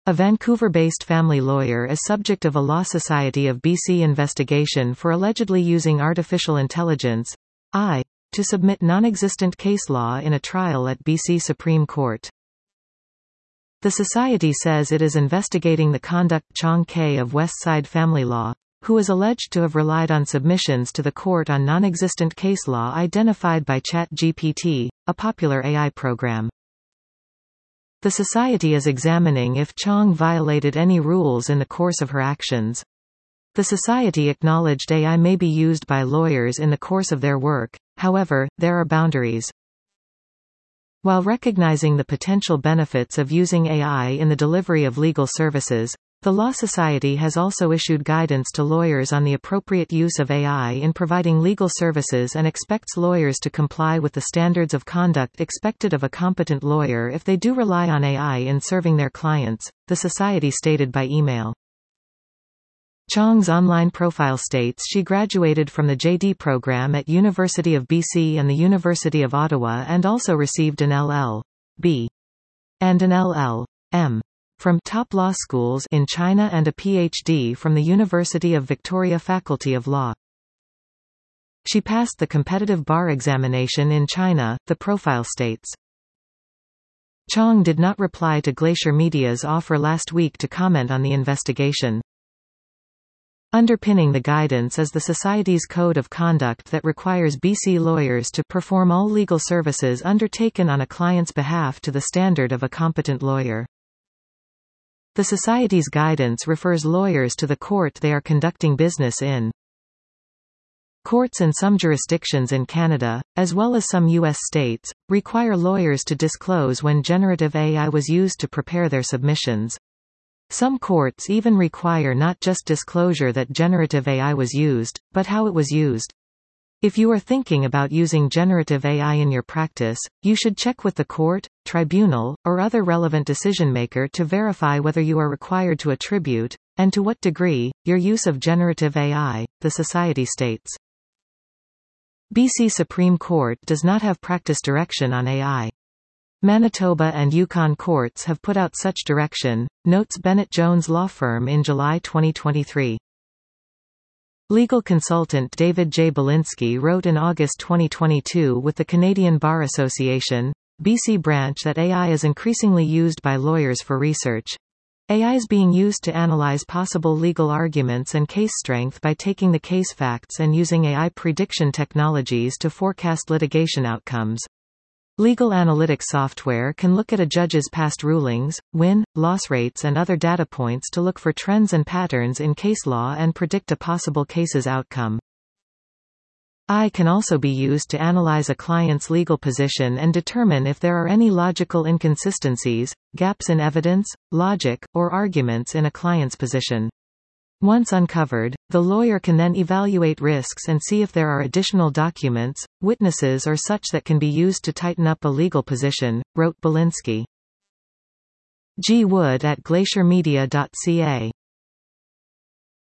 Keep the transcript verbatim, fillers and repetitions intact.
A Vancouver-based family lawyer is subject of a Law Society of B C investigation for allegedly using artificial intelligence (A I) to submit non-existent case law in a trial at B C Supreme Court. The Society says it is investigating the conduct of Chong K of Westside Family Law, who is alleged to have relied on submissions to the court on non-existent case law identified by ChatGPT, a popular A I program. The Society is examining if Chong violated any rules in the course of her actions. The Society acknowledged A I may be used by lawyers in the course of their work, however, there are boundaries. While recognizing the potential benefits of using A I in the delivery of legal services, the Law Society has also issued guidance to lawyers on the appropriate use of A I in providing legal services and expects lawyers to comply with the standards of conduct expected of a competent lawyer if they do rely on A I in serving their clients, the Society stated by email. Chong's online profile states she graduated from the J D program at University of B C and the University of Ottawa and also received an L L B and an L L M from top law schools in China and a P H D from the University of Victoria Faculty of Law. She passed the competitive bar examination in China, the profile states. Chong did not reply to Glacier Media's offer last week to comment on the investigation. Underpinning the guidance is the Society's Code of Conduct that requires B C lawyers to perform all legal services undertaken on a client's behalf to the standard of a competent lawyer. The Society's guidance refers lawyers to the court they are conducting business in. Courts in some jurisdictions in Canada, as well as some U S states, require lawyers to disclose when generative A I was used to prepare their submissions. Some courts even require not just disclosure that generative A I was used, but how it was used. If you are thinking about using generative A I in your practice, you should check with the court, tribunal, or other relevant decision-maker to verify whether you are required to attribute, and to what degree, your use of generative A I, the Society states. B C Supreme Court does not have practice direction on A I. Manitoba and Yukon courts have put out such direction, notes Bennett Jones law firm in July twenty twenty-three. Legal consultant David J. Belinsky wrote in August twenty twenty-two with the Canadian Bar Association, B C branch that A I is increasingly used by lawyers for research. A I is being used to analyze possible legal arguments and case strength by taking the case facts and using A I prediction technologies to forecast litigation outcomes. Legal analytics software can look at a judge's past rulings, win, loss rates and other data points to look for trends and patterns in case law and predict a possible case's outcome. A I can also be used to analyze a client's legal position and determine if there are any logical inconsistencies, gaps in evidence, logic, or arguments in a client's position. Once uncovered, the lawyer can then evaluate risks and see if there are additional documents, witnesses or such that can be used to tighten up a legal position, wrote Belinsky. G. Wood at glacier media dot c a